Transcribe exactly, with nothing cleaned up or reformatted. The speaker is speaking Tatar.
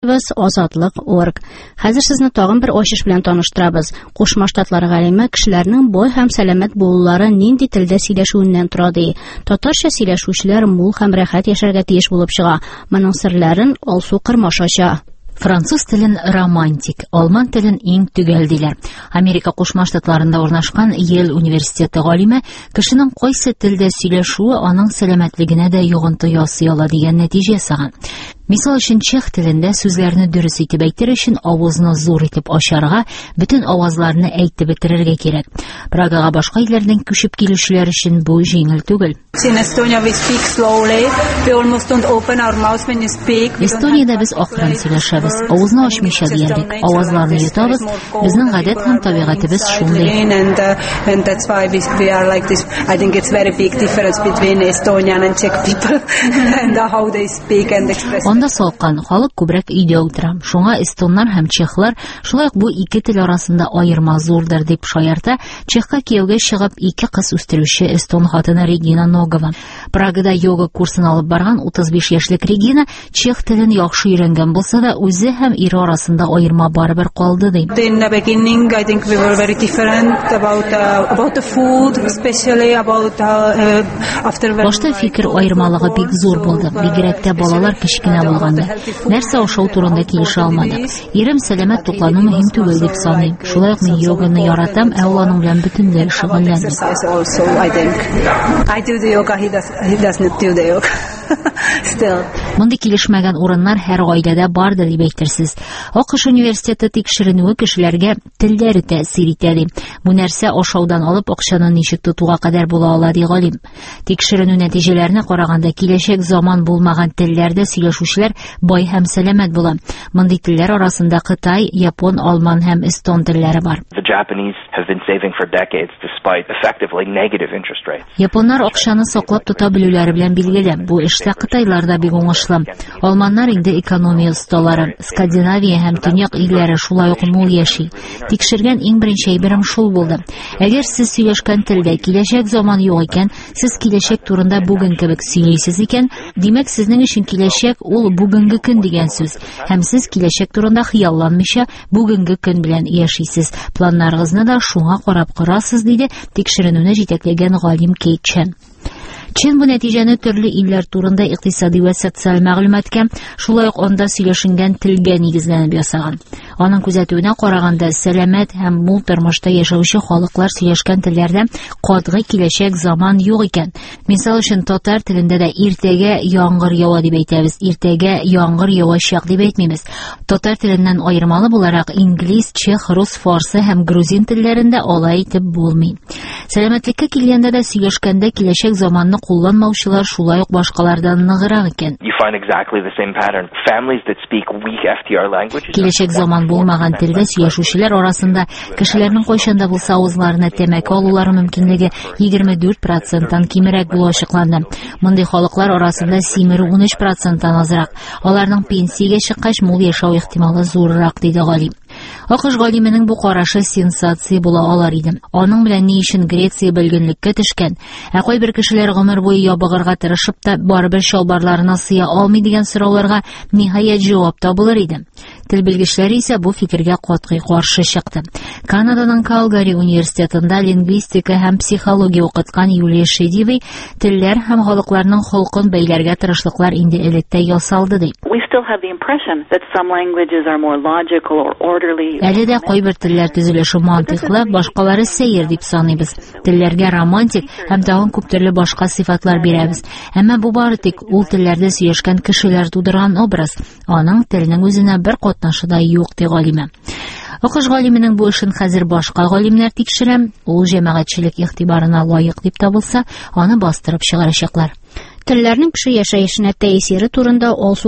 Озатлык орг. Хәзер сезне тагын бер ачыш белән таныштырабыз. Кушма Штатлар галиме кешеләрнең бай һәм сәламәт булулары нинди телдә сөйләшүеннән тора ди. Татарча сөйләшүчеләр мул һәм рәхәт яшәргә тиеш булып чыга. Моның серләрен Алсу Кырмаш ача. Француз телен романтик, алман телен иң төгәл диләр. Америка Кушма Штатларында урнашкан Йель университеты галиме кешенең кайсы телдә сөйләшүе аның сәламәтлегенә дә йогынты ясый ала дигән нәтиҗә ясаган. Мисал өчен чех телендә сүзләрне дөрес итеп әйтер өчен авызны зур итеп ачарга, бөтен авазларны әйтеп бетерергә кирәк. Прагага башка илләрдән күчеп килүчеләр өчен бу җиңел түгел. Эстониядә без акрын сөйләшәбез, авызны ачмыйча диярлек, авазларны йотабыз, безнең гадәт һәм табигатыбыз шундый. Анда салкан, халык күбрәк өйдә утыра. Шуңа эстоннар һәм чехлар шулай ук бу ике тел арасында аерма зурдыр дип шаярта Чехка кияүгә чыгып ике кыз үстерүче эстон хатыны Регина Ногова. Прагада йога курсын алып барган утыз биш яшьлек Регина чех телен яхшы өйрәнгән булса да, үзе һәм ире арасында аерма барыбер калды ди. Башта фикер аермалыгы бик зур булды. Бигрәк тә балалар кечкенә булганда. Нәрсә ашау турында килешә алмадык. Ирем сәламәт туклану мөһим түгел дип саный. Шулай ук мин йоганы яратам, ә ул аның белән бөтенләй шөгыльләнә. Мондый килешмәгән урыннар һәр гаиләдә бардыр дип әйтерсез. АКШ университеты тикшеренүе кешеләргә телләре тәэсир итә ди. Бу нәрсә ашаудан алып акчаны ничек тотуга кадәр була ала ди галим. Тикшеренү нәтиҗәләренә караганда киләчәк заман булмаган телләрдә сөйләшүчеләр бай һәм сәламәт була. Мондый телләр арасында Кытай, Япон, Алман һәм эстон телләре бар. Японнар акчаны саклап тота белүләре белән билгеле. Бу эштә Кытайлар да бик уңышлы. Алманнар инде экономия осталары. Скандинавия һәм Төньяк илләре шулай ук мул яши. Тикшергән иң беренче әйберем шул булды. Әгәр сез сөйләшкән телдә киләчәк заман юк икән, сез киләчәк турында бүген кебек сөйләйсез икән, димәк сезнең өчен киләчәк ул бүгенге көн дигән сүз. Һәм сез киләчәк турында хыялланмыйча бүгенге көн белән яшисез. Планнарыгызны да шуңа карап корасыз, диде тикшеренүне җитәкләгән галим Кейт Чен. Чен бу нәтиҗәне төрле илләр турында икътисади ва социаль мәгълүматкә, шулай ук анда сөйләшенгән телгә нигезләнеп ясаган. Аның күзәтүенә караганда, сәламәт һәм мул тормышта яшәүче халыклар сөйләшкән телләрдә катгый киләчәк заман юк икән. Мисал өчен татар телендә дә иртәгә яңгыр ява дип әйтәбез, иртәгә яңгыр явачак дип әйтмибез. Татар теленнән аермалы буларак инглиз, чех, рус, фарсы һәм грузин телләрендә алай итеп булмый. Сәламәтлеккә килгәндә дә сөйләшкәндә киләчәк заманны кулланмаучылар шулай ук башкалардан ныграк икән. Киләчәк заман булмаган телдә сөйләшүчеләр арасында кешеләрнең кайчанда булса авызларына тәмәке алулары мөмкинлеге егерме дүрт проценттан кимерәк булу ачыкланды. Мондый халыклар арасында симерү ун өч проценттан азрак. Аларның пенсиягә чыккач мул яшәү ихтималы зуррак, диде галим. АКШ галименең бу карашы сенсация була алар иде. Аның белән ни өчен Греция белгенлеккә төшкән, ә кайбер кешеләр гомер буе ябыгырга тырышып та барыбер чалбарларына сыя алмый дигән сорауларга ниһаять җавап табылыр иде. Тел белгечләре исә бу фикергә катгый каршы чыкты. Канаданың Калгари университетында лингвистика һәм психология укыткан Юлия Шедивый телләр һәм халыкларның холкын бәйләргә тырышлыклар инде электә ясалды ди. Әле дә кайбер телләр төзелеше мантыйклы, башкалары сәер дип саныйбыз. Телләргә романтик һәм тагын күп төрле башка сыйфатлар бирәбез. Әмма бу бары тик ул телләрдә сөйләшкән кешеләр тудырган образ. Аның теленең үзенә бер катнашы да юк, ди галиме. АКШ галименең бу эшен хәзер башка галимнәр тикшерә, ул җәмәгатьчелек игътибарына лаек дип табылса, аны бастырып чыгарачаклар. Телләрнең кеше яшәешенә тәэсире турында Алсу